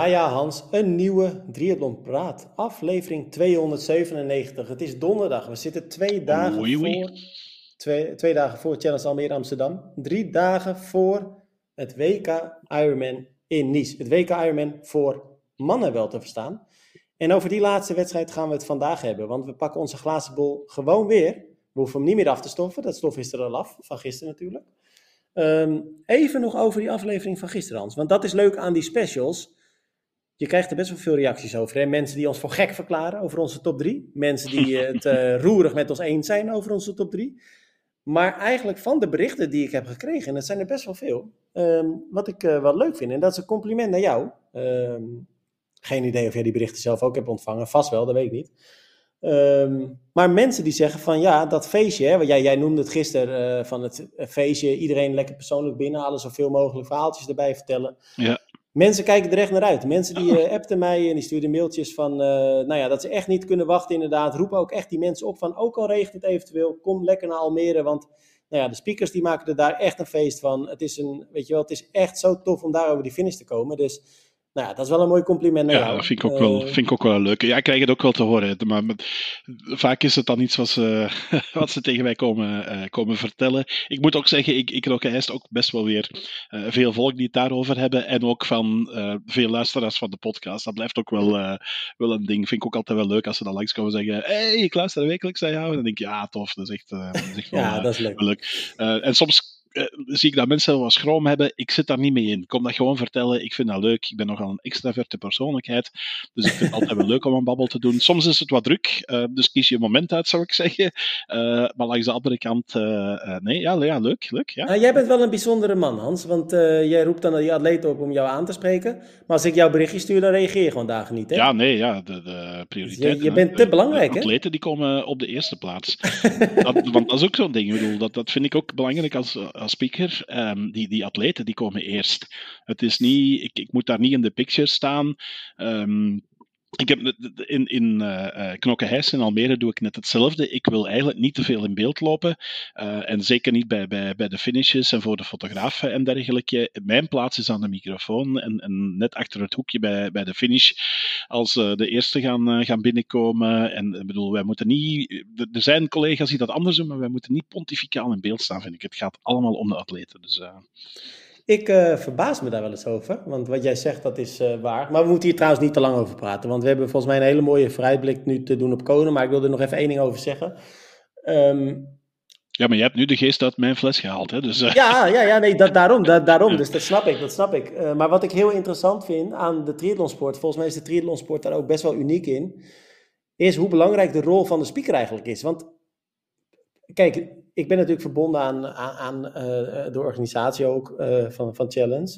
Ja, Hans, een nieuwe Triathlon Praat, aflevering 297. Het is donderdag, we zitten Oei. twee dagen voor Challenge Almere Amsterdam. 3 dagen voor het WK Ironman in Nice. Het WK Ironman voor mannen wel te verstaan. En over die laatste wedstrijd gaan we het vandaag hebben, want we pakken onze glazen bol gewoon weer. We hoeven hem niet meer af te stoffen, dat stof is er al af, van gisteren natuurlijk. Even nog over die aflevering van gisteren, Hans, want dat is leuk aan die specials. Je krijgt er best wel veel reacties over. Hè? Mensen die ons voor gek verklaren over onze top 3. Mensen die het roerig met ons eens zijn over onze top 3. Maar eigenlijk van de berichten die ik heb gekregen, en dat zijn er best wel veel, wat ik wel leuk vind, en dat is een compliment naar jou. Geen idee of jij die berichten zelf ook hebt ontvangen. Vast wel, dat weet ik niet. Maar mensen die zeggen van ja, dat feestje, hè, jij noemde het gisteren van het feestje, iedereen lekker persoonlijk binnenhalen, zoveel mogelijk verhaaltjes erbij vertellen. Ja. Mensen kijken er echt naar uit. Mensen die appten mij en die stuurden mailtjes van dat ze echt niet kunnen wachten inderdaad. Roepen ook echt die mensen op van ook al regent het eventueel, kom lekker naar Almere, want de speakers die maken er daar echt een feest van. Het is het is echt zo tof om daar over die finish te komen. Dus dat is wel een mooi compliment naar jou. Ja, dat vind ik ook wel leuk. Ja, ik krijg het ook wel te horen. Maar vaak is het dan iets wat ze tegen mij komen vertellen. Ik moet ook zeggen, ik rijst ook best wel weer veel volk die het daarover hebben. En ook van veel luisteraars van de podcast. Dat blijft ook wel een ding. Vind ik ook altijd wel leuk als ze dan langskomen zeggen: hey, ik luister wekelijks naar jou. En dan denk ik, ja, tof. Dat is echt wel, dat is leuk. Wel leuk. En soms zie ik dat mensen wel schroom hebben. Ik zit daar niet mee in. Ik kom dat gewoon vertellen. Ik vind dat leuk. Ik ben nogal een extraverte persoonlijkheid. Dus ik vind het altijd wel leuk om een babbel te doen. Soms is het wat druk. Dus kies je een moment uit, zou ik zeggen. Maar langs de andere kant... leuk. Ja. Jij bent wel een bijzondere man, Hans. Want jij roept dan die atleten op om jou aan te spreken. Maar als ik jouw berichtje stuur, dan reageer je gewoon dagen niet, hè? Ja, de prioriteit. Je bent te belangrijk, hè? De atleten die komen op de eerste plaats. Want dat is ook zo'n ding. Ik bedoel, dat vind ik ook belangrijk als speaker. Die atleten die komen eerst. Het is niet... Ik moet daar niet in de picture staan. Ik heb in Knokke-Heist in Almere doe ik net hetzelfde. Ik wil eigenlijk niet te veel in beeld lopen. En zeker niet bij de finishes en voor de fotografen en dergelijke. Mijn plaats is aan de microfoon en net achter het hoekje bij de finish. Als de eerste gaan binnenkomen. En ik bedoel, wij moeten niet... Er zijn collega's die dat anders doen, maar wij moeten niet pontificaal in beeld staan, vind ik. Het gaat allemaal om de atleten. Dus... Ik verbaas me daar wel eens over, want wat jij zegt, dat is waar. Maar we moeten hier trouwens niet te lang over praten, want we hebben volgens mij een hele mooie vooruitblik nu te doen op Kona, maar ik wil er nog even één ding over zeggen. Ja, maar je hebt nu de geest uit mijn fles gehaald, hè? Dus, Daarom. Dus dat snap ik. Maar wat ik heel interessant vind aan de triathlonsport, volgens mij is de triathlonsport daar ook best wel uniek in, is hoe belangrijk de rol van de speaker eigenlijk is. Want, kijk, ik ben natuurlijk verbonden aan de organisatie ook van Challenge.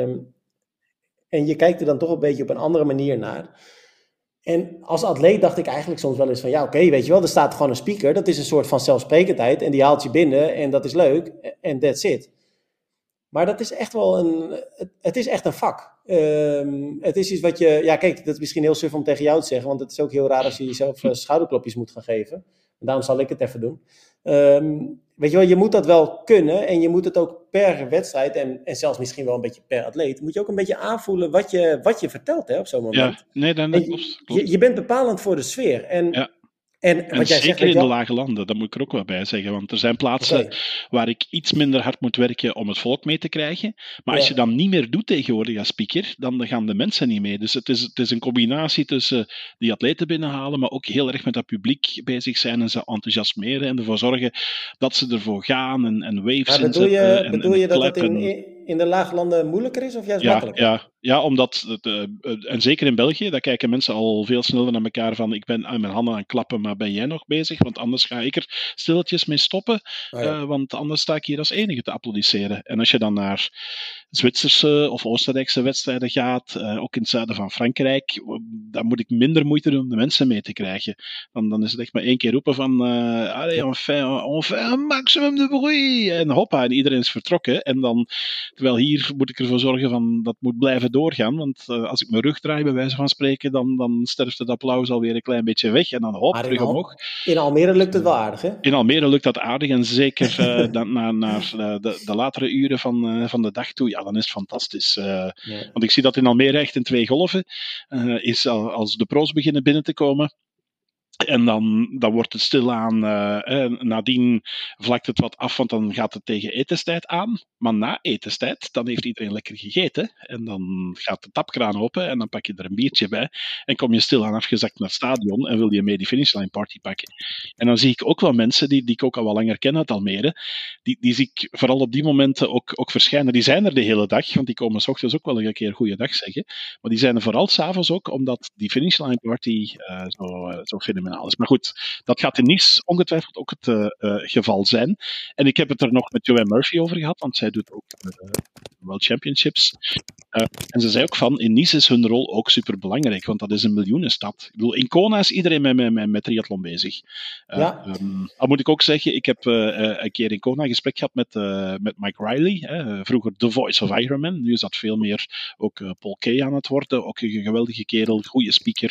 En je kijkt er dan toch een beetje op een andere manier naar. En als atleet dacht ik eigenlijk soms wel eens van... oké, weet je wel, er staat gewoon een speaker. Dat is een soort van zelfsprekendheid. En die haalt je binnen en dat is leuk. En that's it. Maar dat is echt wel het is echt een vak. Het is iets wat je... Ja, kijk, dat is misschien heel suf om tegen jou te zeggen. Want het is ook heel raar als je jezelf schouderklopjes moet gaan geven. En daarom zal ik het even doen. Weet je wel, je moet dat wel kunnen. En je moet het ook per wedstrijd en zelfs misschien wel een beetje per atleet. Moet je ook een beetje aanvoelen wat je vertelt, hè, op zo'n moment. Ja, nee, dat klopt. Je bent bepalend voor de sfeer. En wat jij zeker zegt, in de lage landen, dat moet ik er ook wel bij zeggen. Want er zijn plaatsen waar ik iets minder hard moet werken om het volk mee te krijgen. Maar als je dat niet meer doet tegenwoordig als speaker, dan gaan de mensen niet mee. Dus het is een combinatie tussen die atleten binnenhalen, maar ook heel erg met dat publiek bezig zijn en ze enthousiasmeren en ervoor zorgen dat ze ervoor gaan en waves inzetten. Bedoel je dat het in de lage landen moeilijker is of juist makkelijker? Ja, omdat, en zeker in België, daar kijken mensen al veel sneller naar elkaar van ik ben aan mijn handen aan het klappen, maar ben jij nog bezig? Want anders ga ik er stilletjes mee stoppen, want anders sta ik hier als enige te applaudisseren. En als je dan naar Zwitserse of Oostenrijkse wedstrijden gaat, ook in het zuiden van Frankrijk, dan moet ik minder moeite doen om de mensen mee te krijgen. Dan is het echt maar 1 keer roepen van allez, on fait un maximum de bruit, en hoppa, en iedereen is vertrokken. En dan, terwijl hier moet ik ervoor zorgen van dat moet blijven blijven doorgaan. Want als ik mijn rug draai, bij wijze van spreken, dan sterft het applaus alweer een klein beetje weg. En dan hop, Maar terug omhoog. in Almere lukt het wel aardig, hè? In Almere lukt dat aardig. En zeker naar de latere uren van de dag toe, ja, dan is het fantastisch. Want ik zie dat in Almere echt in 2 golven is als de pro's beginnen binnen te komen. En dan wordt het stilaan, nadien vlakt het wat af, want dan gaat het tegen etenstijd aan. Maar na etenstijd, dan heeft iedereen lekker gegeten. En dan gaat de tapkraan open en dan pak je er een biertje bij. En kom je stilaan afgezakt naar het stadion en wil je mee die finishline party pakken. En dan zie ik ook wel mensen, die ik ook al wel langer ken uit Almere, die zie ik vooral op die momenten ook verschijnen. Die zijn er de hele dag, want die komen 's ochtends ook wel een keer goeiedag zeggen. Maar die zijn er vooral 's avonds ook, omdat die finishline party zo fenomenaal is. Maar goed, dat gaat in Nice ongetwijfeld ook het geval zijn. En ik heb het er nog met Joanne Murphy over gehad, want zij doet ook World Championships. En ze zei ook van, in Nice is hun rol ook superbelangrijk, want dat is een miljoenenstad. Ik bedoel, in Kona is iedereen met triathlon bezig. Al moet ik ook zeggen, ik heb een keer in Kona een gesprek gehad met Mike Riley, vroeger The Voice of Ironman. Nu is dat veel meer ook Paul Kay aan het worden, ook een geweldige kerel, goede speaker.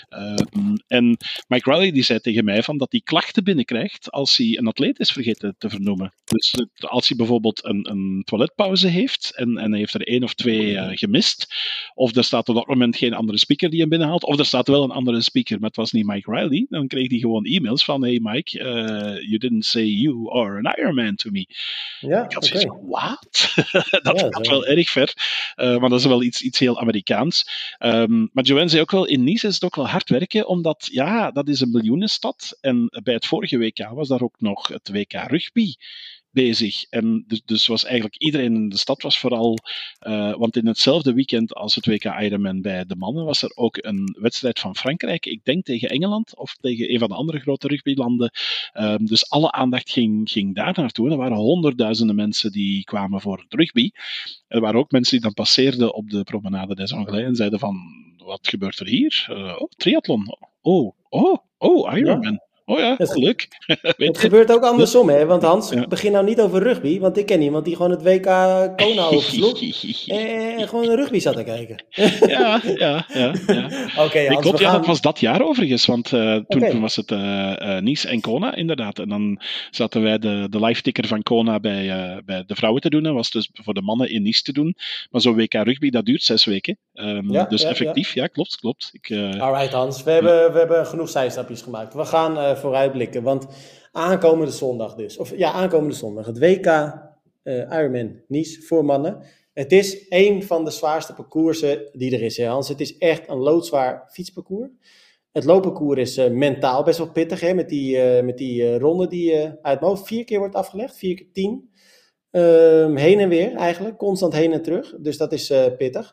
En Mike Riley die zei tegen mij dat hij klachten binnenkrijgt als hij een atleet is vergeten te vernoemen. Dus als hij bijvoorbeeld een toiletpauze heeft en hij heeft er 1 of 2 gemist, of er staat op dat moment geen andere speaker die hem binnenhaalt, of er staat wel een andere speaker, maar het was niet Mike Riley, dan kreeg hij gewoon e-mails van hey Mike, you didn't say you are an Ironman to me. Ja, ik had zoiets van, what? Dat gaat wel erg ver, maar dat is wel iets heel Amerikaans. Maar Joanne zei ook wel, in Nice is het ook wel hard werken, omdat ja, dat is een miljoenenstad en bij het vorige WK was daar ook nog het WK rugby bezig. En dus was eigenlijk iedereen in de stad was vooral, want in hetzelfde weekend als het WK Ironman bij de mannen was er ook een wedstrijd van Frankrijk, ik denk tegen Engeland of tegen een van de andere grote rugbylanden. Dus alle aandacht ging daar naartoe. Er waren honderdduizenden mensen die kwamen voor het rugby. Er waren ook mensen die dan passeerden op de promenade des Anglais en zeiden van, wat gebeurt er hier? Triathlon. Ironman. Ja. Oh ja, leuk. Het gebeurt ook andersom, hè? Want Hans, begin nou niet over rugby, want ik ken iemand die gewoon het WK Kona oversloeg en gewoon rugby zat te kijken. Ja. Okay, Hans, klopt, dat was dat jaar overigens, want toen was het Nice en Kona inderdaad. En dan zaten wij de live ticker van Kona bij de vrouwen te doen. Dat was dus voor de mannen in Nice te doen. Maar zo'n WK rugby, dat duurt 6 weken. Effectief, ja, klopt. Alright Hans, we hebben genoeg zijstapjes gemaakt. We gaan vooruitblikken, want aankomende zondag het WK Ironman Nice voor mannen. Het is een van de zwaarste parcoursen die er is, hè, Hans. Het is echt een loodzwaar fietsparcours. Het loopparcours is mentaal best wel pittig, hè, met die ronde die uit mijn hoofd 4 keer wordt afgelegd, 4 keer 10. Heen en weer eigenlijk, constant heen en terug. Dus dat is pittig.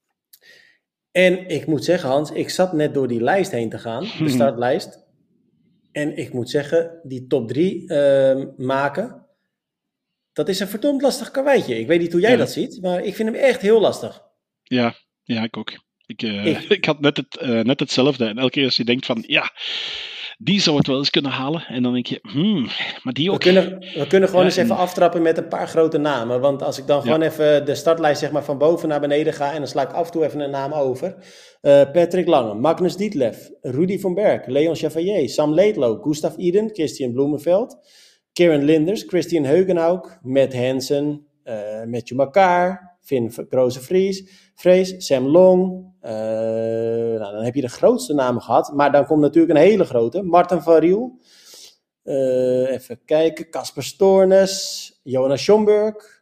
En ik moet zeggen, Hans, ik zat net door die lijst heen te gaan, de startlijst. En ik moet zeggen, die top 3 maken, dat is een verdomd lastig karweitje. Ik weet niet hoe jij dat ziet, maar ik vind hem echt heel lastig. Ja, ik ook. Ik had net hetzelfde. En elke keer als je denkt van, ja, die zou het wel eens kunnen halen. En dan denk je, maar die ook. We kunnen gewoon eens even aftrappen met een paar grote namen. Want als ik dan gewoon even de startlijst zeg maar van boven naar beneden ga, en dan sla ik af en toe even een naam over. Patrick Lange, Magnus Ditlev, Rudy von Berg, Leon Chevalier, Sam Laidlow, Gustav Iden, Christian Bloemenveld, Kieran Linders, Christian Heugenhoek, Matt Hansen, Matthew Makar, Finn Vrees, Sam Long. Dan heb je de grootste namen gehad. Maar dan komt natuurlijk een hele grote. Martin van Riel. Even kijken. Casper Stoornes. Jonas Schomburg.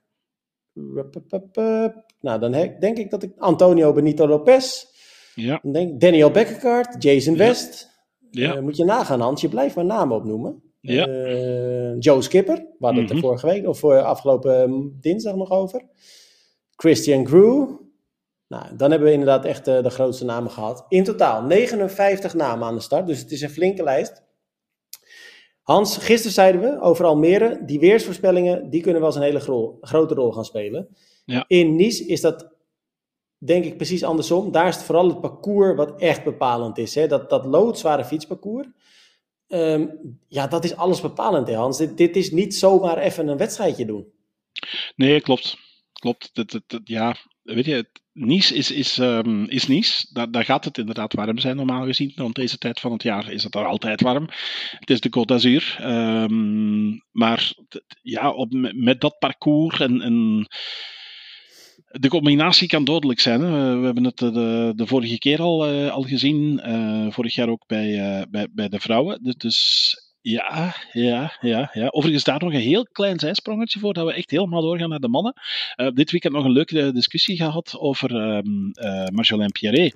Nou, dan denk ik dat ik... Antonio Benito Lopez. Ja. Daniel Bekkegaard. Jason West. Ja. Moet je nagaan, Hans. Je blijft maar namen opnoemen. Ja. Joe Skipper. We hadden het er vorige week of afgelopen dinsdag nog over. Christian Grew. Nou, dan hebben we inderdaad echt de grootste namen gehad. In totaal 59 namen aan de start, dus het is een flinke lijst. Hans, gisteren zeiden we over Almere, die weersvoorspellingen, die kunnen wel eens een hele grote rol gaan spelen. Ja. In Nice is dat, denk ik, precies andersom. Daar is het vooral het parcours wat echt bepalend is. Hè? Dat loodzware fietsparcours. Dat is alles bepalend, hè, Hans. Dit is niet zomaar even een wedstrijdje doen. Nee, klopt. weet je, Nice is Nice. Daar gaat het inderdaad warm zijn, normaal gezien. Rond deze tijd van het jaar is het daar altijd warm. Het is de Côte d'Azur. Maar met dat parcours en de combinatie kan dodelijk zijn. Hè. We hebben het de vorige keer al gezien. Vorig jaar ook bij de vrouwen. Dus ja. Overigens daar nog een heel klein zijsprongetje voordat we echt helemaal doorgaan naar de mannen. Dit weekend nog een leuke discussie gehad over Marjolaine Pierret.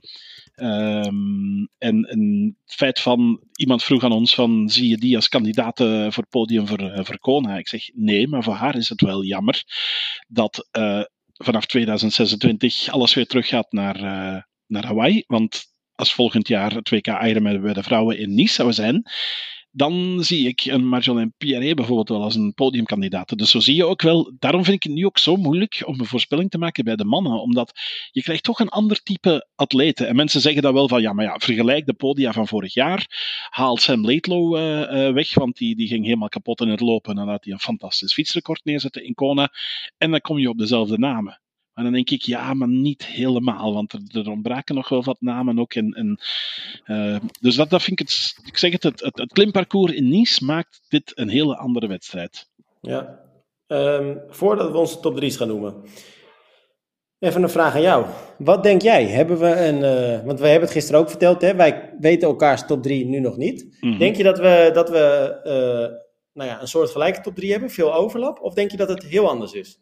En het feit van, iemand vroeg aan ons van, zie je die als kandidaat voor het podium voor Kona? Ik zeg nee, maar voor haar is het wel jammer dat vanaf 2026 alles weer teruggaat naar Hawaii. Want als volgend jaar het WK Ironman bij de vrouwen in Nice zou zijn, dan zie ik een Marjolaine Pierret bijvoorbeeld wel als een podiumkandidaat. Dus zo zie je ook wel, daarom vind ik het nu ook zo moeilijk om een voorspelling te maken bij de mannen, omdat je krijgt toch een ander type atleten. En mensen zeggen dan wel van, vergelijk de podia van vorig jaar, haal Sam Laidlow weg, want die ging helemaal kapot in het lopen en laat hij een fantastisch fietsrecord neerzetten in Kona. En dan kom je op dezelfde namen. En dan denk ik, ja, maar niet helemaal, want er ontbraken nog wel wat namen ook. Dus dat vind ik zeg het klimparcours in Nice maakt dit een hele andere wedstrijd. Ja, voordat we onze top 3's gaan noemen, even een vraag aan jou. Wat denk jij? Hebben we want wij hebben het gisteren ook verteld, hè? Wij weten elkaars top 3 nu nog niet. Mm-hmm. Denk je dat we een soort gelijke top 3 hebben, veel overlap? Of denk je dat het heel anders is?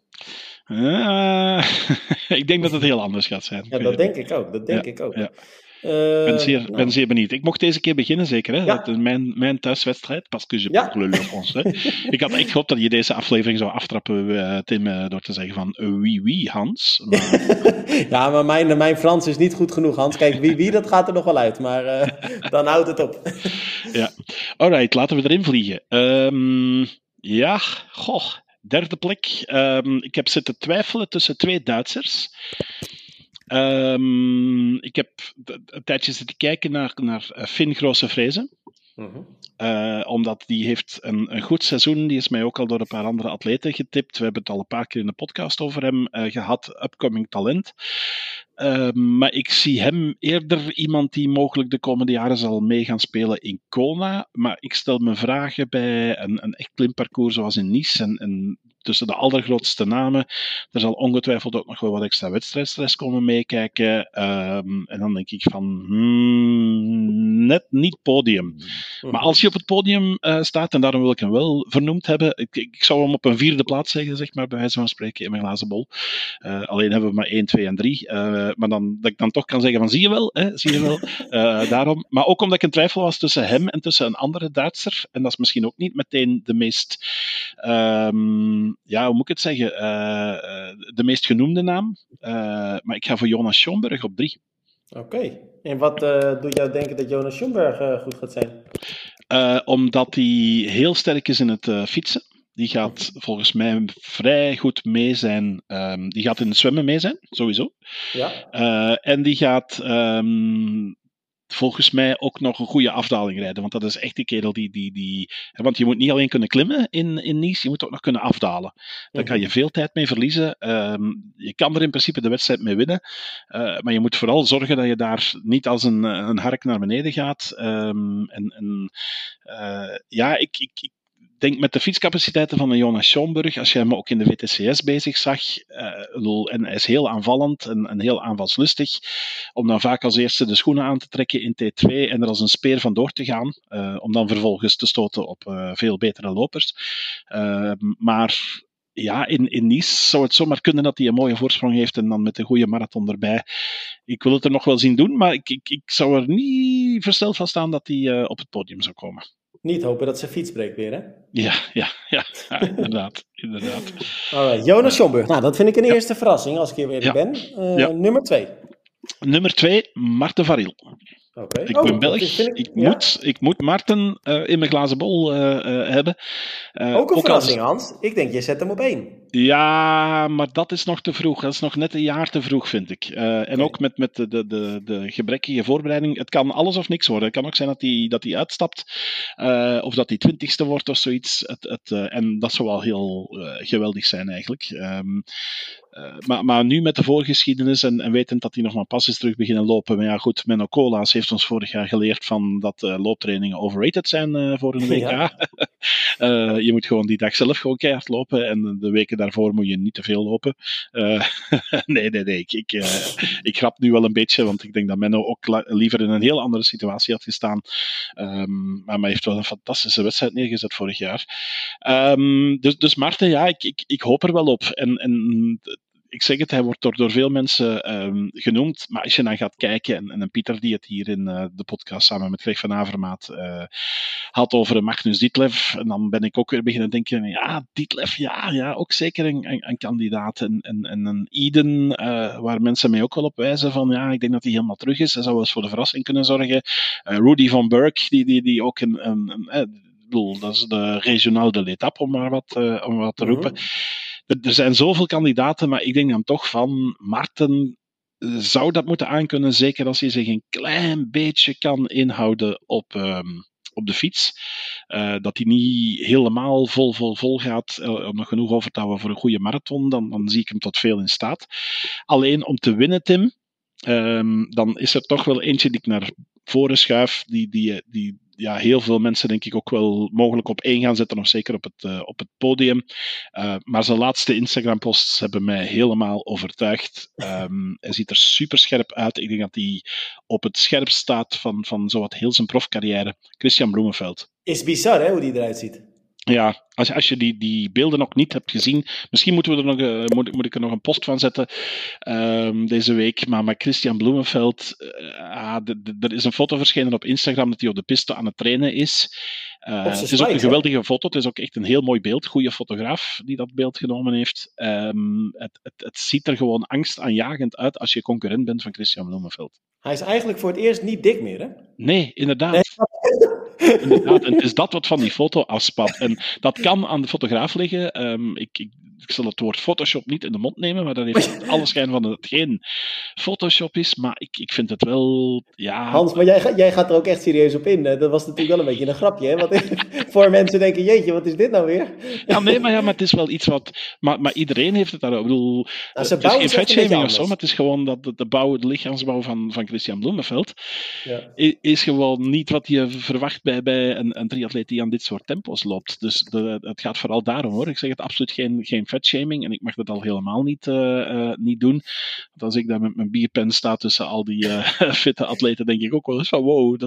Ik denk dat het heel anders gaat zijn. Ja, dat denk ik ook. Ja. Ik ben zeer benieuwd. Ik mocht deze keer beginnen, zeker. Hè? Ja. Dat is mijn thuiswedstrijd, parce que je parle le français. Ik had echt gehoopt dat je deze aflevering zou aftrappen, Tim, door te zeggen van oui, Hans. Maar... Ja, maar mijn Frans is niet goed genoeg, Hans. Kijk, wie dat gaat er nog wel uit, maar dan houdt het op. Ja, alright, laten we erin vliegen. Derde plek. Ik heb zitten twijfelen tussen 2 Duitsers. Ik heb een tijdje zitten kijken naar Finn Groosse-Vreese. Omdat die heeft een goed seizoen. Die is mij ook al door een paar andere atleten getipt. We hebben het al een paar keer in de podcast over hem gehad. Upcoming talent. Maar ik zie hem eerder iemand die mogelijk de komende jaren zal mee gaan spelen in Kona. Maar ik stel me vragen bij een echt klimparcours zoals in Nice en tussen de allergrootste namen. Er zal ongetwijfeld ook nog wel wat extra wedstrijdstress komen meekijken. En dan denk ik van, net niet podium. Maar als hij op het podium staat, en daarom wil ik hem wel vernoemd hebben, ik zou hem op een 4e plaats zeggen, zeg maar, bij wijze van spreken, in mijn glazen bol. Alleen hebben we maar 1, 2 en 3. Maar dat ik dan toch kan zeggen van, zie je wel. Daarom. Maar ook omdat ik in twijfel was tussen hem en tussen een andere Duitser. En dat is misschien ook niet meteen de meest... hoe moet ik het zeggen? De meest genoemde naam. Maar ik ga voor Jonas Schomburg op 3. Oké. En wat doet jou denken dat Jonas Schomburg goed gaat zijn? Omdat hij heel sterk is in het fietsen. Die gaat volgens mij vrij goed mee zijn. Die gaat in het zwemmen mee zijn, sowieso. Ja. En die gaat... volgens mij ook nog een goede afdaling rijden. Want dat is echt die kerel die want je moet niet alleen kunnen klimmen in Nice, je moet ook nog kunnen afdalen. Daar kan je veel tijd mee verliezen. Je kan er in principe de wedstrijd mee winnen. Maar je moet vooral zorgen dat je daar niet als een hark naar beneden gaat. Ik denk met de fietscapaciteiten van een Jonas Schomburg, als je hem ook in de WTCS bezig zag, en hij is heel aanvallend en heel aanvalslustig, om dan vaak als eerste de schoenen aan te trekken in T2 en er als een speer vandoor te gaan, om dan vervolgens te stoten op veel betere lopers. Maar ja, in Nice zou het zomaar kunnen dat hij een mooie voorsprong heeft en dan met een goede marathon erbij. Ik wil het er nog wel zien doen, maar ik zou er niet versteld van staan dat hij op het podium zou komen. Niet hopen dat zijn fiets breekt weer, hè? Ja, inderdaad. Alright, Jonas Schomburg. Nou, dat vind ik een eerste verrassing, als ik hier weer ben. Nummer 2. Nummer 2, Maarten Varil. Okay. Ik ben Belg. Ik moet Maarten in mijn glazen bol hebben. Ook een verrassing, Hans. Ik denk, je zet hem op 1. Ja, maar dat is nog te vroeg. Dat is nog net een jaar te vroeg, vind ik. En ook met de gebrekkige voorbereiding. Het kan alles of niks worden. Het kan ook zijn dat hij uitstapt. Of dat hij 20ste wordt of zoiets. En dat zou wel heel geweldig zijn eigenlijk. Maar nu met de voorgeschiedenis en wetend dat hij nog maar pas is terug beginnen lopen. Maar ja, goed, Menno Colaas heeft ons vorig jaar geleerd van dat looptrainingen overrated zijn voor een WK. Ja. Je moet gewoon die dag zelf gewoon keihard lopen en de weken daarvoor moet je niet te veel lopen. Nee. Ik grap nu wel een beetje, want ik denk dat Menno ook liever in een heel andere situatie had gestaan. Maar hij heeft wel een fantastische wedstrijd neergezet vorig jaar. Dus Maarten, ja, ik hoop er wel op. En ik zeg het, hij wordt door veel mensen genoemd, maar als je dan gaat kijken, en Pieter die het hier in de podcast samen met Greg van Avermaat had over Magnus Ditlev, en dan ben ik ook weer beginnen denken, ja, Ditlev, ja, ook zeker een kandidaat. En een Eden, waar mensen mij ook wel op wijzen van, ja, ik denk dat hij helemaal terug is, hij zou wel eens voor de verrassing kunnen zorgen. Rudy van Burk, die ook dat is de regionaal de l'étape, om maar wat te roepen. Er zijn zoveel kandidaten, maar ik denk dan toch van Maarten zou dat moeten aankunnen, zeker als hij zich een klein beetje kan inhouden op de fiets. Dat hij niet helemaal vol gaat, nog genoeg overtouwen voor een goede marathon, dan zie ik hem tot veel in staat. Alleen om te winnen, Tim, dan is er toch wel eentje die ik naar voren schuif, die heel veel mensen denk ik ook wel mogelijk op 1 gaan zetten, of zeker op het podium. Maar zijn laatste Instagram-posts hebben mij helemaal overtuigd. Hij ziet er super scherp uit. Ik denk dat hij op het scherpst staat van zowat heel zijn profcarrière. Christian Bloemenveld. Is bizar, hè, hoe die eruit ziet. Ja, als je die beelden nog niet hebt gezien, misschien moeten we er nog, moet ik er nog een post van zetten deze week. Maar Christian Bloemenveld, er is een foto verschenen op Instagram dat hij op de piste aan het trainen is. Het is ook een geweldige foto. Het is ook echt een heel mooi beeld. Goede fotograaf die dat beeld genomen heeft. Het ziet er gewoon angstaanjagend uit als je concurrent bent van Christian Bloemenveld. Hij is eigenlijk voor het eerst niet dik meer, hè? Nee, inderdaad. Inderdaad, en het is dat wat van die foto afspat. En dat kan aan de fotograaf liggen. Ik zal het woord Photoshop niet in de mond nemen, maar dat heeft alle schijn van dat het geen Photoshop is. Maar ik vind het wel, ja... Hans, maar jij gaat er ook echt serieus op in. Dat was natuurlijk wel een beetje een grapje, hè? Want voor mensen denken, jeetje, wat is dit nou weer? Ja, nee, maar het is wel iets wat... Maar iedereen heeft het daar... Ik bedoel, het is geen vetshaming of zo, maar het is gewoon dat de lichaamsbouw van Christian Bloemenveld is gewoon niet wat je verwacht bij een triatleet die aan dit soort tempo's loopt. Dus het gaat vooral daarom, hoor. Ik zeg het absoluut geen vetshaming en ik mag dat al helemaal niet doen. Want als ik daar met mijn bierpen sta tussen al die fitte atleten, denk ik ook wel eens van wow.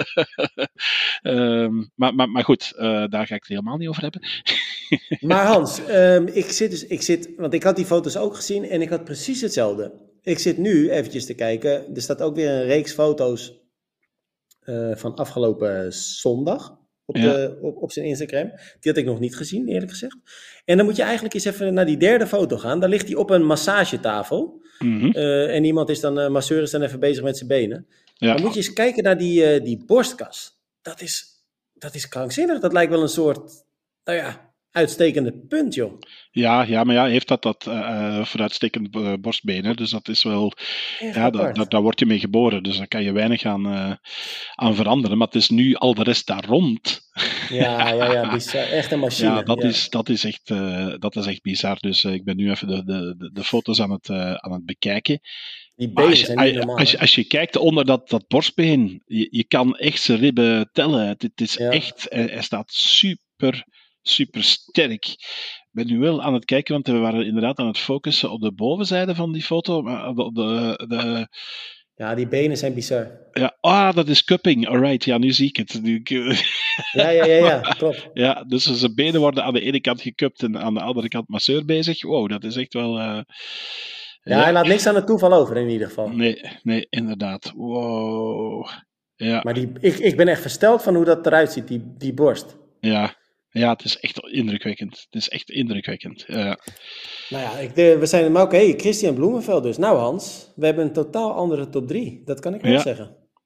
Maar goed, daar ga ik het helemaal niet over hebben. Maar Hans, ik zit, want ik had die foto's ook gezien en ik had precies hetzelfde. Ik zit nu eventjes te kijken. Er staat ook weer een reeks foto's van afgelopen zondag op zijn Instagram. Die had ik nog niet gezien, eerlijk gezegd. En dan moet je eigenlijk eens even naar die derde foto gaan. Daar ligt hij op een massagetafel. Mm-hmm. En iemand is dan, masseur is dan even bezig met zijn benen. Ja. Dan moet je eens kijken naar die borstkas. Dat is krankzinnig. Dat lijkt wel een soort, uitstekende punt, joh. Ja, maar hij heeft dat vooruitstekende borstbenen, dus dat is wel... Daar word je mee geboren, dus daar kan je weinig aan veranderen. Maar het is nu al de rest daar rond. Ja, bizar. Echt een machine. Ja, dat is echt bizar. Dus ik ben nu even de foto's aan het bekijken. Die benen zijn niet normaal. Als je kijkt onder dat borstbeen, je kan echt zijn ribben tellen. Het is echt... Hij staat super sterk. Ik ben nu wel aan het kijken, want we waren inderdaad aan het focussen op de bovenzijde van die foto. Maar Ja, die benen zijn bizar. Ja, dat is cupping. Alright, ja, nu zie ik het. Ja, klopt. Ja, dus zijn benen worden aan de ene kant gecupt en aan de andere kant masseur bezig. Wow, dat is echt wel... hij laat niks aan het toeval over in ieder geval. Nee, inderdaad. Wow. Ja. Maar ik ben echt versteld van hoe dat eruit ziet, die borst. Ja, het is echt indrukwekkend. Ja. Nou ja, we zijn maar oké, Christian Bloemenveld dus. Nou Hans, we hebben een totaal andere top 3. Dat kan ik wel zeggen.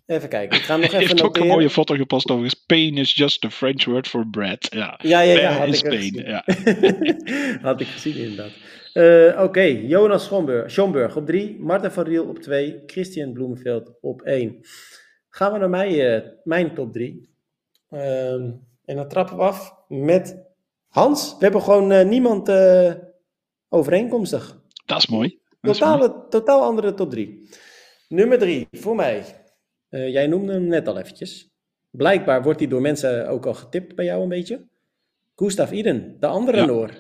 Even kijken, ik ga hem nog Hij even heeft ook een noteren. mooie foto gepost over Spain is just a French word for bread. Ja, Ja, had in ik ook Spain. gezien. Ja. Had ik gezien, inderdaad. Oké, Jonas Schomburg op 3, Marten van Riel op 2, Christian Bloemenveld op 1. Gaan we naar mijn top 3. En dan trappen we af met Hans. We hebben gewoon niemand overeenkomstig. Dat is mooi. Dat is mooi. Totaal andere top 3. Nummer 3 voor mij. Jij noemde hem net al eventjes. Blijkbaar wordt hij door mensen ook al getipt bij jou een beetje. Gustav Iden, de andere Ja. Noor.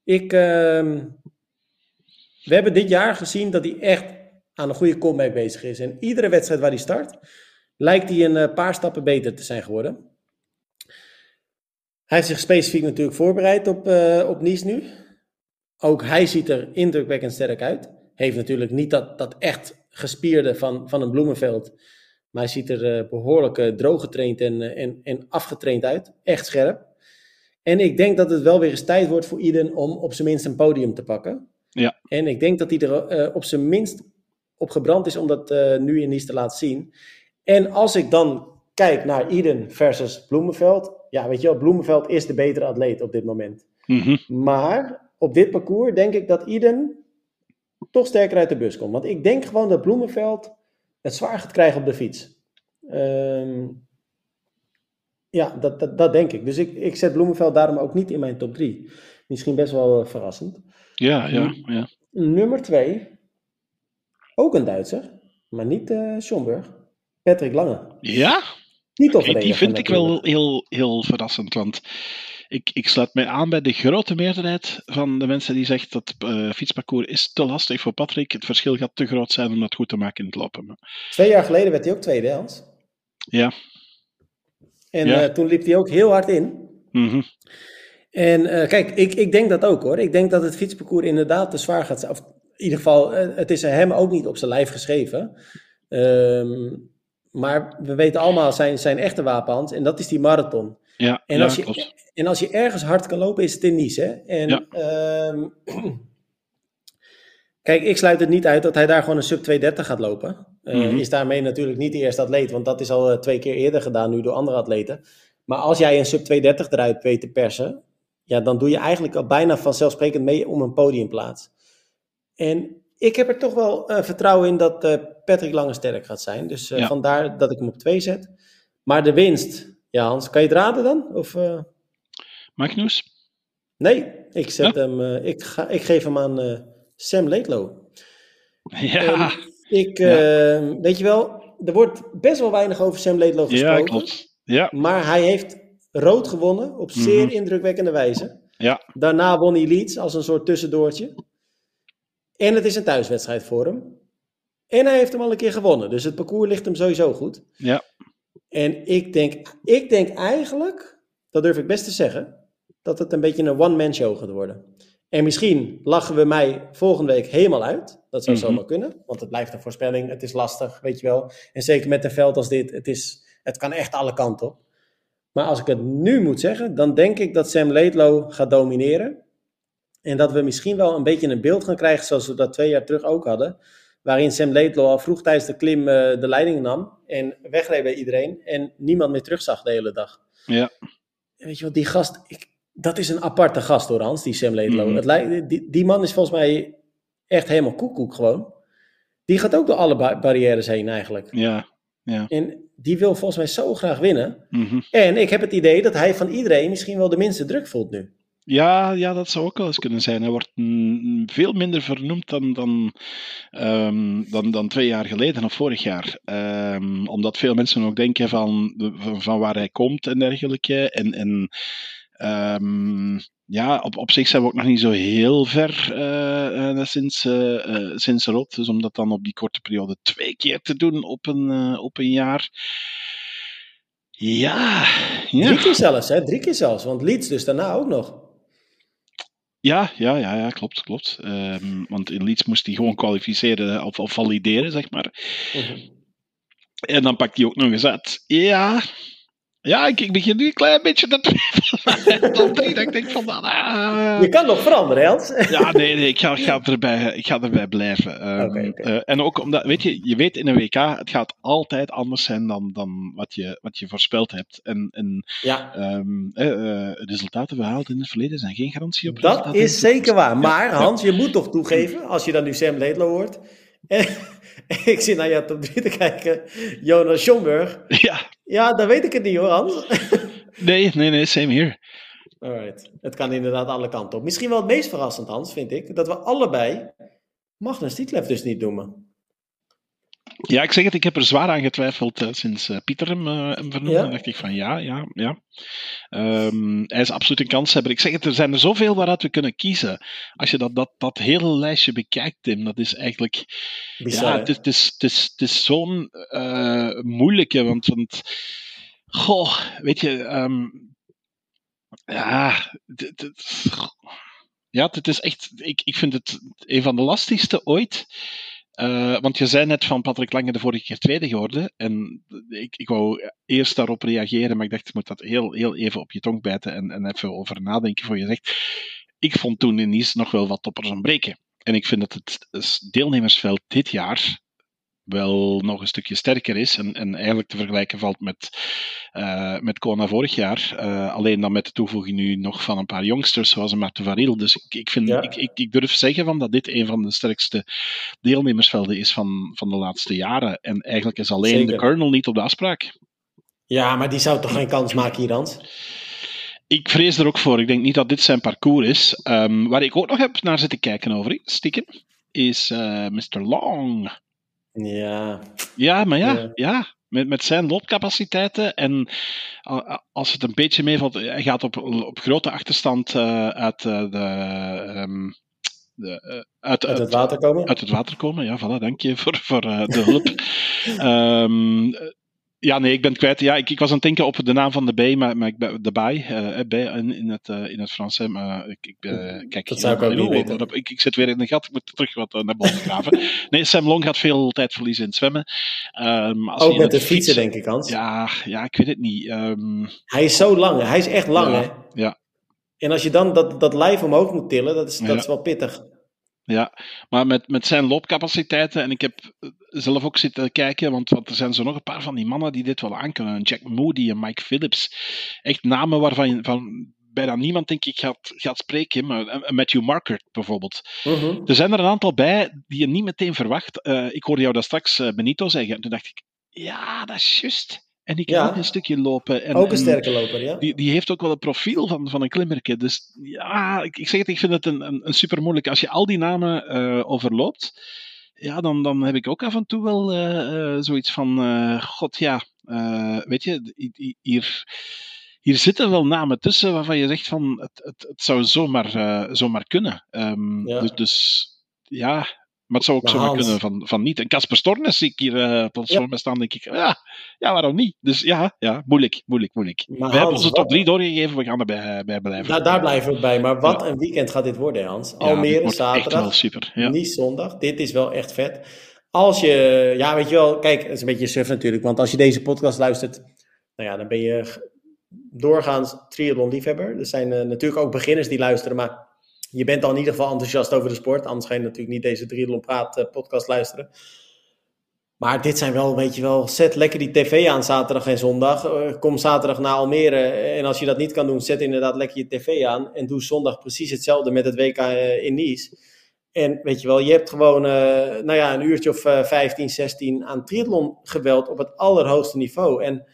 We hebben dit jaar gezien dat hij echt aan een goede comeback bezig is. En iedere wedstrijd waar hij start, lijkt hij een paar stappen beter te zijn geworden. Hij heeft zich specifiek natuurlijk voorbereid op Nice nu. Ook hij ziet er indrukwekkend sterk uit. Heeft natuurlijk niet dat echt gespierde van een Bloemenveld. Maar hij ziet er behoorlijk droog getraind en afgetraind uit. Echt scherp. En ik denk dat het wel weer eens tijd wordt voor Iden om op zijn minst een podium te pakken. Ja. En ik denk dat hij er op zijn minst op gebrand is om dat nu in Nice te laten zien. En als ik dan kijk naar Iden versus Bloemenveld. Ja, weet je wel, Bloemenveld is de betere atleet op dit moment. Mhm. Maar op dit parcours denk ik dat Iden toch sterker uit de bus komt. Want ik denk gewoon dat Bloemenveld het zwaar gaat krijgen op de fiets. Ja, dat denk ik. Dus ik zet Bloemenveld daarom ook niet in mijn top 3. Misschien best wel verrassend. Ja. Nummer 2. Ook een Duitser. Maar niet Schomburg. Patrick Lange. Ja? Niet Okay, die vind ik wel heel verrassend. Want ik sluit mij aan bij de grote meerderheid van de mensen die zegt dat fietsparcours is te lastig voor Patrick. Het verschil gaat te groot zijn om dat goed te maken in het lopen. 2 jaar geleden werd hij ook tweede, Hans. Ja. En toen liep hij ook heel hard in. Mm-hmm. En kijk, ik denk dat ook hoor. Ik denk dat het fietsparcours inderdaad te zwaar gaat zijn. Of in ieder geval, het is hem ook niet op zijn lijf geschreven. Maar we weten allemaal zijn echte wapenhand. En dat is die marathon. Ja, klopt. En als je ergens hard kan lopen, is het in Nice. Hè? En kijk, ik sluit het niet uit dat hij daar gewoon een sub 230 gaat lopen. Is daarmee natuurlijk niet de eerste atleet. Want dat is al 2 keer eerder gedaan nu door andere atleten. Maar als jij een sub 230 eruit weet te persen. Ja, dan doe je eigenlijk al bijna vanzelfsprekend mee om een podiumplaats. En ik heb er toch wel vertrouwen in dat Patrick Lange sterk gaat zijn. Dus vandaar dat ik hem op 2 zet. Maar de winst, ja Hans, kan je het raden dan? Of, Magnus? Nee, ik zet hem. Ik geef hem aan Sam Laidlow. Ja. Weet je wel, er wordt best wel weinig over Sam Laidlow gesproken. Ja, klopt. Ja. Maar hij heeft rood gewonnen op zeer indrukwekkende wijze. Ja. Daarna won hij Leeds als een soort tussendoortje. En het is een thuiswedstrijd voor hem. En hij heeft hem al een keer gewonnen. Dus het parcours ligt hem sowieso goed. Ja. En ik denk eigenlijk, dat durf ik best te zeggen, dat het een beetje een one-man show gaat worden. En misschien lachen we mij volgende week helemaal uit. Dat zou zomaar kunnen. Want het blijft een voorspelling. Het is lastig, weet je wel. En zeker met een veld als dit. Het kan echt alle kanten op. Maar als ik het nu moet zeggen, dan denk ik dat Sam Laidlow gaat domineren. En dat we misschien wel een beetje een beeld gaan krijgen zoals we dat 2 jaar terug ook hadden. Waarin Sam Laidlow al vroeg tijdens de klim de leiding nam. En wegreed bij iedereen. En niemand meer terugzag de hele dag. Ja. En weet je wat, die gast... Dat is een aparte gast hoor, Hans, die Sam Laidlow. Die man is volgens mij echt helemaal koekoek gewoon. Die gaat ook door alle barrières heen eigenlijk. Ja. En die wil volgens mij zo graag winnen. En ik heb het idee dat hij van iedereen misschien wel de minste druk voelt nu. Ja, dat zou ook wel eens kunnen zijn. Hij wordt veel minder vernoemd dan 2 jaar geleden of vorig jaar. Omdat veel mensen ook denken van waar hij komt en dergelijke. Op zich zijn we ook nog niet zo heel ver sinds Rot. Dus om dat dan op die korte periode 2 keer te doen op een jaar. Ja. 3 keer zelfs, hè? 3 keer zelfs. Want Leeds dus daarna ook nog. Ja, klopt. Want in Leeds moest hij gewoon kwalificeren of valideren, zeg maar. En dan pakt hij ook nog eens uit. Ja, Ja, ik begin nu een klein beetje te twijfelen. Top 3, dat ik denk van... Je kan nog veranderen, Hans. Ja, nee, ik ga erbij blijven. Okay. En ook omdat, weet je weet in een WK, het gaat altijd anders zijn dan wat je voorspeld hebt. En resultaten behaald in het verleden zijn geen garantie op resultaten. Dat is zeker waar. Maar Hans, je moet toch toegeven, als je dan nu Sam Laidlaw hoort... En ik zit naar jou top 3 te kijken, Jonas Schomburg. Ja, dan weet ik het niet hoor, Hans. Nee, same here. Alright. Het kan inderdaad alle kanten op. Misschien wel het meest verrassend, Hans, vind ik, dat we allebei Magnus Ditlev dus niet noemen. Ja, ik zeg het, ik heb er zwaar aan getwijfeld sinds Pieter hem vernoemde. Ja? Dan dacht ik van ja. Hij is absoluut een kanshebber. Ik zeg het, er zijn er zoveel waaruit we kunnen kiezen. Als je dat hele lijstje bekijkt, Tim, dat is eigenlijk... Bizar, het is zo'n moeilijke, want goh, weet je... het is echt... Ik vind het een van de lastigste ooit... want je zei net van Patrick Lange de vorige keer tweede geworden. En ik wou eerst daarop reageren, maar ik dacht, je moet dat heel even op je tong bijten en even over nadenken voor je zegt. Ik vond toen in Nice nog wel wat toppers ontbreken. En ik vind dat het deelnemersveld dit jaar wel nog een stukje sterker is en eigenlijk te vergelijken valt met Kona vorig jaar. Alleen dan met de toevoeging nu nog van een paar jongsters zoals een Marten Varil. Dus ik durf zeggen van dat dit een van de sterkste deelnemersvelden is van de laatste jaren. En eigenlijk is alleen de Colonel niet op de afspraak. Ja, maar die zou toch geen kans maken hier, Hans? Ik vrees er ook voor. Ik denk niet dat dit zijn parcours is. Waar ik ook nog heb naar zitten kijken over, stiekem, is Mr. Long. Ja, maar met zijn loopcapaciteiten en als het een beetje meevalt, hij gaat op grote achterstand uit het water komen? Uit het water komen, ja, voilà, dank je voor de hulp. Ik ben kwijt. Ja, ik was aan het denken op de naam van de bij, maar de bij in het Frans. Maar kijk, dat zou ik ook niet weten. Ik zit weer in een gat, ik moet terug wat naar boven graven. Nee, Sam Long gaat veel tijd verliezen in het zwemmen. Ook met de fietsen, denk ik, Hans. Ja, ik weet het niet. Hij is zo lang, hij is echt lang, hè? Ja. En als je dan dat lijf omhoog moet tillen, dat is wel pittig. Ja, maar met zijn loopcapaciteiten, en ik heb zelf ook zitten kijken, want er zijn zo nog een paar van die mannen die dit wel aankunnen. Jack Moody en Mike Phillips. Echt namen waarvan bijna niemand, denk ik, gaat spreken. Maar Matthew Marquardt bijvoorbeeld. Mm-hmm. Er zijn er een aantal bij die je niet meteen verwacht. Ik hoorde jou daar straks Benito zeggen. En toen dacht ik, ja, dat is juist. En die kan ook een stukje lopen. Ook een sterke loper, ja. Die heeft ook wel het profiel van een klimmerke. Dus ja, ik zeg het, ik vind het een super moeilijk. Als je al die namen overloopt, ja, dan heb ik ook af en toe wel zoiets van, weet je, hier zitten wel namen tussen waarvan je zegt van, het zou zomaar kunnen. Dus ja... Maar het zou ook zomaar kunnen van niet. En Casper Stornes zie ik hier plots voor me staan, denk ik, ja, waarom niet? Dus ja, moeilijk. Maar we hebben onze top 3 doorgegeven, we gaan erbij blijven. Daar blijven we bij, maar wat een weekend gaat dit worden, Hans. Almere zaterdag, echt wel super. Ja. Nice zondag. Dit is wel echt vet. Als je, weet je wel, kijk, het is een beetje suf natuurlijk, want als je deze podcast luistert, dan ben je doorgaans triathlon-liefhebber. Er zijn natuurlijk ook beginners die luisteren, maar je bent al in ieder geval enthousiast over de sport. Anders ga je natuurlijk niet deze Triathlon Praat podcast luisteren. Maar dit zijn wel, weet je wel, zet lekker die tv aan zaterdag en zondag. Kom zaterdag naar Almere. En als je dat niet kan doen, zet inderdaad lekker je tv aan. En doe zondag precies hetzelfde met het WK in Nice. En weet je wel, je hebt gewoon een uurtje of 15, 16 aan triathlon geweld op het allerhoogste niveau. En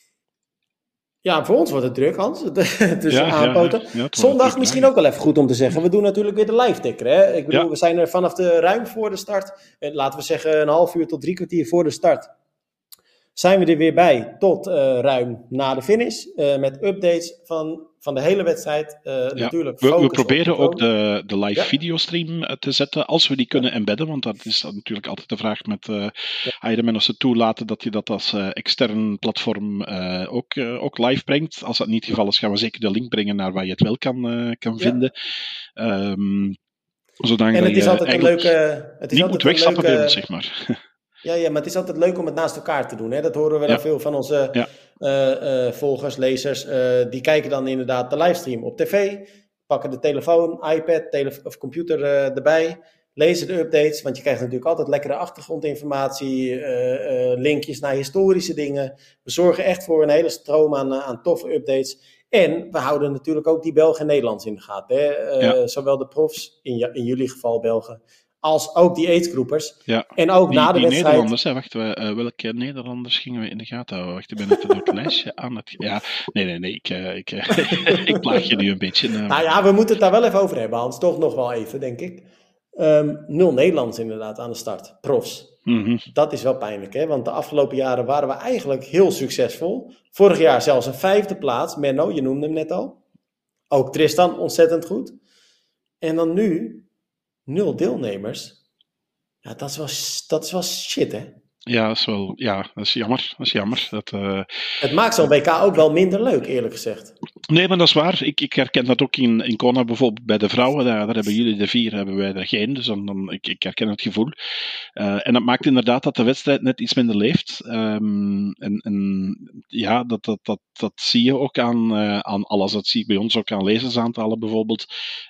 ja, voor ons wordt het druk, Hans. Tussen aanpoten. Zondag misschien ook wel even goed om te zeggen. We doen natuurlijk weer de live-ticker. Hè? Ik bedoel, we zijn er vanaf ruim voor de start. Laten we zeggen een half uur tot 3 kwartier voor de start. Zijn we er weer bij tot ruim na de finish. Met updates van de hele wedstrijd. Natuurlijk we proberen ook de live videostream te zetten. Als we die kunnen embedden. Want dat is natuurlijk altijd de vraag met Ironman. Als ze toelaten dat je dat als extern platform ook live brengt. Als dat niet het geval is, gaan we zeker de link brengen naar waar je het wel kan vinden. Zodat en het is altijd een leuke... Het is niet moet wegstappen bij ons, zeg maar. Ja, maar het is altijd leuk om het naast elkaar te doen. Hè? Dat horen we dan veel van onze volgers, lezers. Die kijken dan inderdaad de livestream op tv, pakken de telefoon, iPad of computer erbij, lezen de updates. Want je krijgt natuurlijk altijd lekkere achtergrondinformatie, linkjes naar historische dingen. We zorgen echt voor een hele stroom aan toffe updates. En we houden natuurlijk ook die Belgen en Nederlands in de gaten. Hè? Zowel de profs, in jullie geval Belgen, als ook die agegroepers. Ja. En ook na de die wedstrijd... Nederlanders, wacht, welke Nederlanders gingen we in de gaten houden? Wacht, ik ben het door het lijstje aan het... Ja, nee, ik plaag je nu een beetje. Nou ja, we moeten het daar wel even over hebben, Hans. Toch nog wel even, denk ik. 0 Nederlanders inderdaad aan de start, profs. Mm-hmm. Dat is wel pijnlijk, hè? Want de afgelopen jaren waren we eigenlijk heel succesvol. Vorig jaar zelfs een 5e plaats. Menno, je noemde hem net al. Ook Tristan, ontzettend goed. En dan nu 0 deelnemers. Ja, dat is wel shit, hè? Ja, dat is jammer. Het maakt zo'n WK ook wel minder leuk, eerlijk gezegd. Nee, maar dat is waar. Ik herken dat ook in Kona bijvoorbeeld bij de vrouwen. Daar hebben jullie de 4, hebben wij er geen. Dus ik herken het gevoel. En dat maakt inderdaad dat de wedstrijd net iets minder leeft. Ja, dat zie je ook aan alles. Dat zie ik bij ons ook aan lezersaantallen bijvoorbeeld.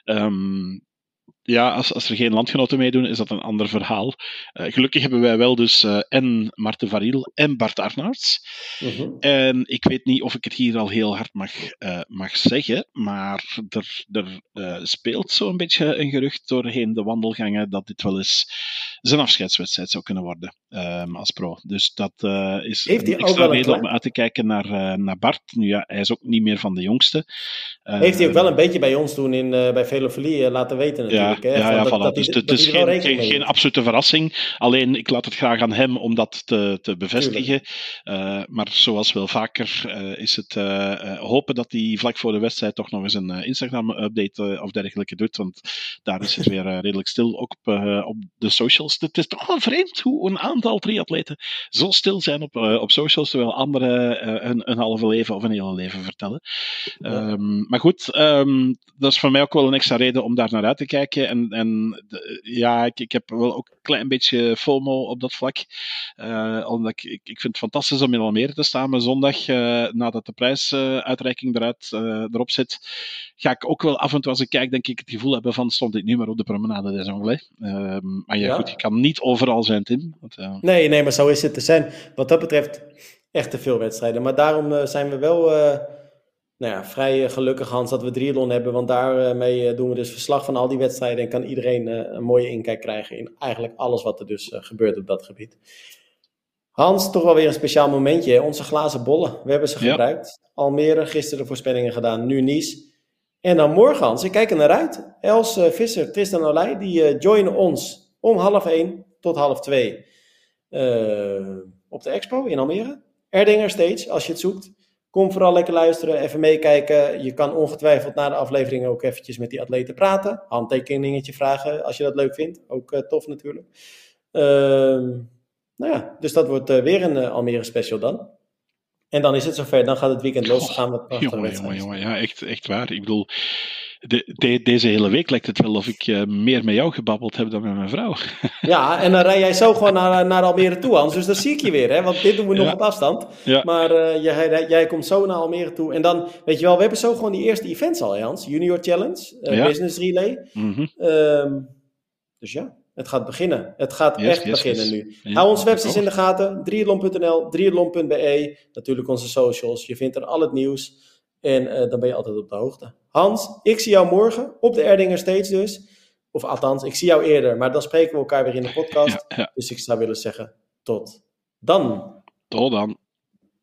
Ja, als er geen landgenoten meedoen, is dat een ander verhaal. Gelukkig hebben wij wel dus en Marten Variel en Bart Arnaerts. Mhm. En ik weet niet of ik het hier al heel hard mag zeggen, maar er speelt zo'n beetje een gerucht doorheen de wandelgangen dat dit wel eens zijn afscheidswedstrijd zou kunnen worden als pro. Dus dat is een extra reden om uit te kijken naar Bart. Nu ja, hij is ook niet meer van de jongste. Heeft hij ook wel een beetje bij ons toen bij Velofilie laten weten natuurlijk. Ja, voilà. Dus het is geen absolute verrassing. Alleen, ik laat het graag aan hem om dat te bevestigen. Maar zoals wel vaker is het hopen dat hij vlak voor de wedstrijd toch nog eens een Instagram-update of dergelijke doet. Want daar is het weer redelijk stil, ook op de socials. Het is toch wel vreemd hoe een aantal triatleten zo stil zijn op socials, terwijl anderen een halve leven of een hele leven vertellen. Maar goed, dat is voor mij ook wel een extra reden om daar naar uit te kijken. Ik heb wel ook een klein beetje FOMO op dat vlak. Omdat ik vind het fantastisch om in Almere te staan. Maar zondag, nadat de prijsuitreiking erop zit, ga ik ook wel af en toe, als ik kijk, denk ik het gevoel hebben van stond ik nu maar op de promenade des Anglais. Maar goed, je kan niet overal zijn, Tim. Nee, maar zo is het. Er zijn wat dat betreft echt te veel wedstrijden. Maar daarom zijn we wel... vrij gelukkig, Hans, dat we triathlon hebben. Want daarmee doen we dus verslag van al die wedstrijden. En kan iedereen een mooie inkijk krijgen in eigenlijk alles wat er dus gebeurt op dat gebied. Hans, toch wel weer een speciaal momentje. Hè? Onze glazen bollen, we hebben ze gebruikt. Almere, gisteren de voorspellingen gedaan, nu Nice. En dan morgen, Hans, ik kijk er naar uit. Els Visser, Tristan Olij, die joinen ons om 1:30 tot 1:30 op de expo in Almere. Erdinger Stage, als je het zoekt. Kom vooral lekker luisteren, even meekijken. Je kan ongetwijfeld na de aflevering ook eventjes met die atleten praten. Handtekeningetje vragen als je dat leuk vindt. Ook tof natuurlijk. Dus dat wordt weer een Almere special dan. En dan is het zover, dan gaat het weekend los. Gaan we jongen, ja, echt waar. Ik bedoel, deze hele week lijkt het wel of ik meer met jou gebabbeld heb dan met mijn vrouw. Ja, en dan rij jij zo gewoon naar Almere toe, Hans. Dus dan zie ik je weer, hè? Want dit doen we nog op afstand. Ja. Maar jij komt zo naar Almere toe. En dan, weet je wel, we hebben zo gewoon die eerste events al, hè, Hans. Junior Challenge, Business Relay. Mm-hmm. Dus ja, het gaat beginnen. Het gaat echt beginnen nu. Ja, hou onze websites in de gaten. triathlon.nl, triathlon.be. Natuurlijk onze socials. Je vindt er al het nieuws. En dan ben je altijd op de hoogte. Hans, ik zie jou morgen op de Erdinger Stage dus. Of althans, ik zie jou eerder. Maar dan spreken we elkaar weer in de podcast. Ja. Dus ik zou willen zeggen, tot dan. Tot dan.